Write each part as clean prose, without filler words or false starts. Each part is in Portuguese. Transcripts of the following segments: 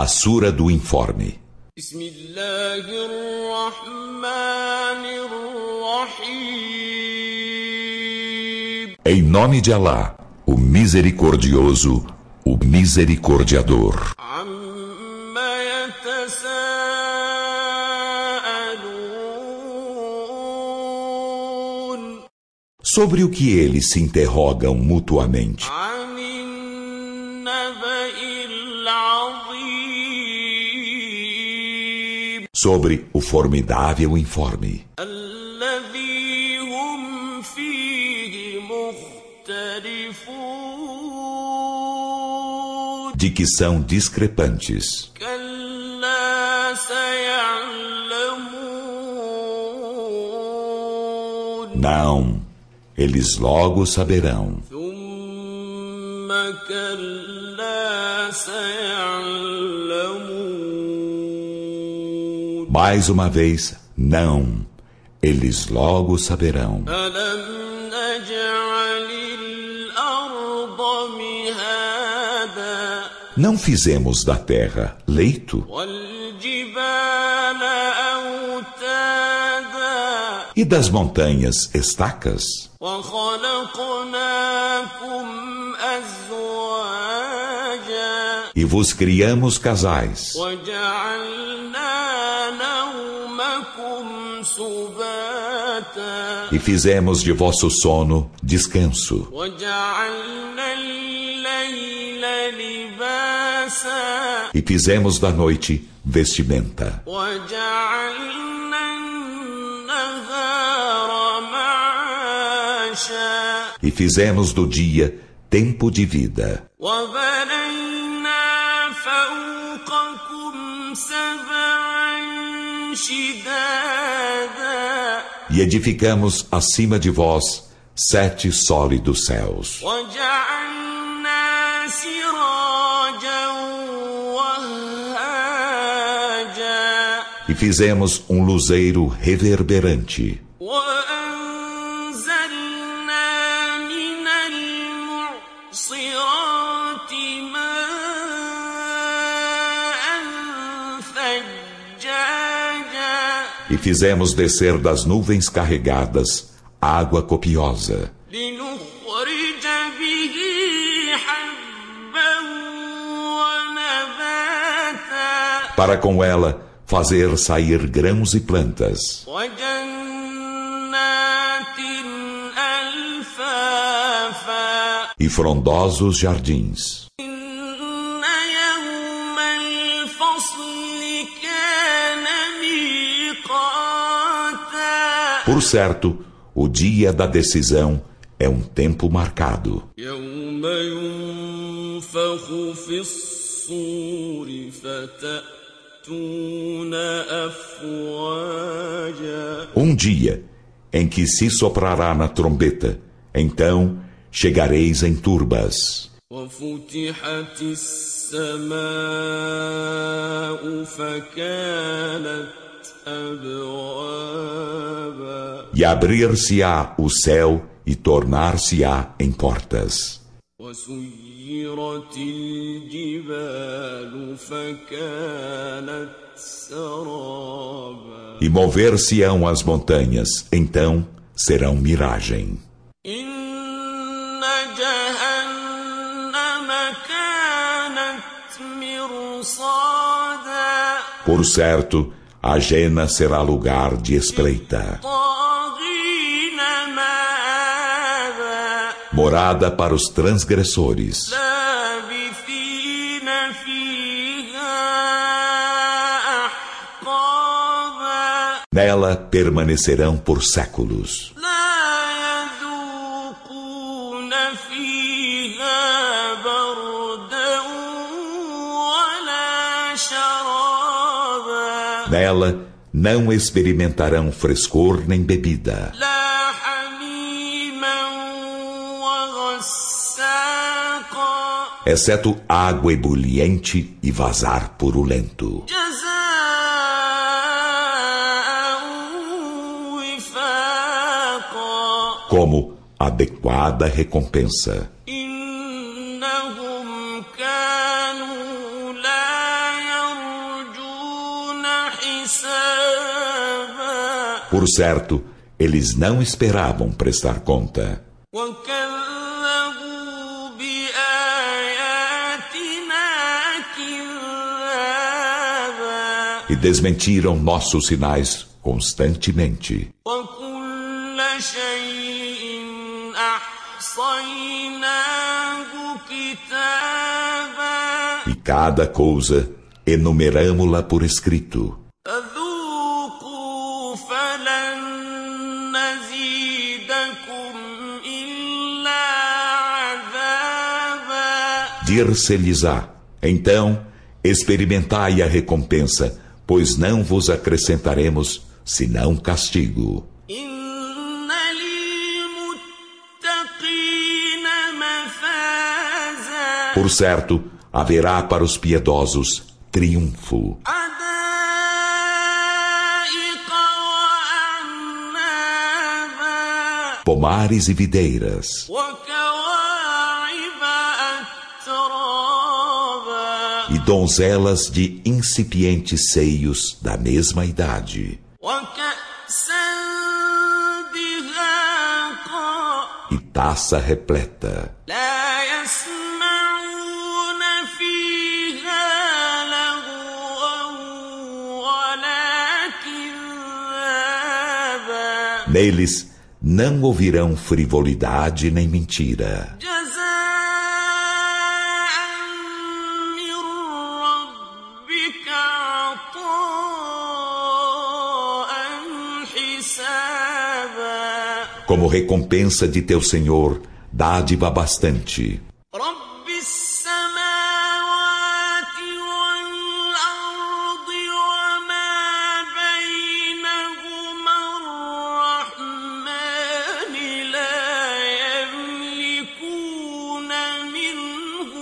A Sura do Informe. Em nome de Alá, o Misericordioso, o Misericordiador. Sobre o que eles se interrogam mutuamente. Sobre o formidável informe. De que são discrepantes. Não, eles logo saberão. Mais uma vez, não, eles logo saberão. Não fizemos da terra leito? E das montanhas estacas? E vos criamos casais. E fizemos de vosso sono descanso. E fizemos da noite vestimenta. E fizemos do dia tempo de vida. E edificamos acima de vós 7 sólidos céus. E fizemos um luzeiro reverberante. E fizemos descer das nuvens carregadas água copiosa. Para com ela fazer sair grãos e plantas. E frondosos jardins. Por certo, o dia da decisão é um tempo marcado. Um dia em que se soprará na trombeta, então chegareis em turbas. E abrir-se-á o céu e tornar-se-á em portas. E mover-se-ão as montanhas, então serão miragem. Por certo, a Jena será lugar de espreita, morada para os transgressores. Nela permanecerão por séculos. Nela não experimentarão frescor nem bebida, exceto água ebuliente e vazar purulento, como adequada recompensa. حسابا Por certo, eles não esperavam prestar conta. وكذبوا بآياتنا كذابا E desmentiram nossos sinais constantemente. وكل شيء أحصيناه كتابا E cada coisa enumeramo-la por escrito. فذوقوا فلن نزيدكم إلا عذابا Dir-se-lhes-á, então, experimentai a recompensa, pois não vos acrescentaremos, senão castigo. إن للمتقين مفازا Por certo, haverá para os piedosos triunfo, حدائق وأعنابا pomares e videiras, وكواعب أترابا e donzelas de incipientes seios da mesma idade, وكأسا دهاقا e taça repleta. لا يسمعون فيها لغوا ولا كذابا Neles não ouvirão frivolidade nem mentira. جزاء من ربك عطاء حسابا Como recompensa de teu Senhor, dádiva bastante. رب السماوات والأرض وما بينهما الرحمن لا يملكون منه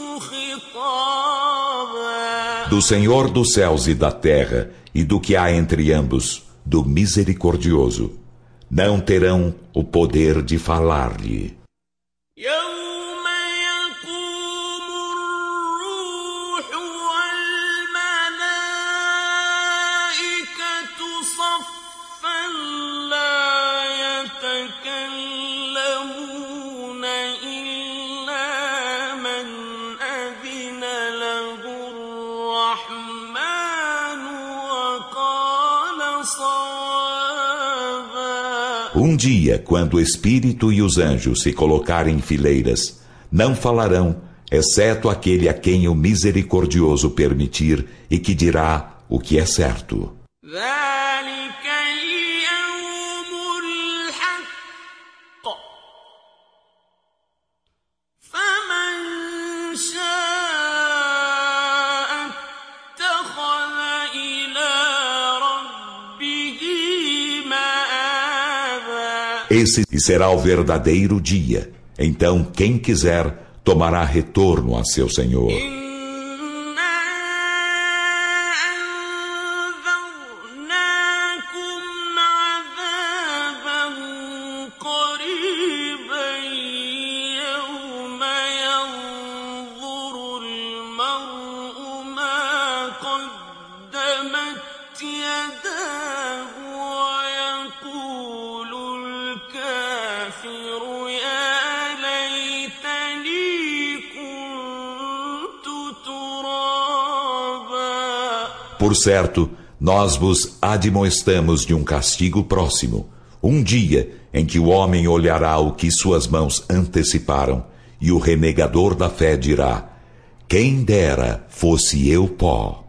خطابا Do Senhor dos céus e da terra, e do que há entre ambos, do misericordioso, não terão o poder de falar-lhe. يوم يقوم الروح والملائكة صفا لا يتكلمون إلا من أذن له الرحمن وقال صوابا Dia, quando o Espírito e os anjos se colocarem em fileiras, não falarão, exceto aquele a quem o misericordioso permitir e que dirá o que é certo. ذلك اليوم الحق فمن شاء اتخذ إلى ربه مآبا Esse será o verdadeiro dia. Então, quem quiser, tomará retorno a seu Senhor. إنا أنذرناكم عذابا قريبا يوم ينظر المرء ما قدمت يداه ويقول الكافر يا ليتني كنت ترابا Por certo, nós vos admoestamos de um castigo próximo, um dia em que o homem olhará o que suas mãos anteciparam, e o renegador da fé dirá: quem dera fosse eu pó.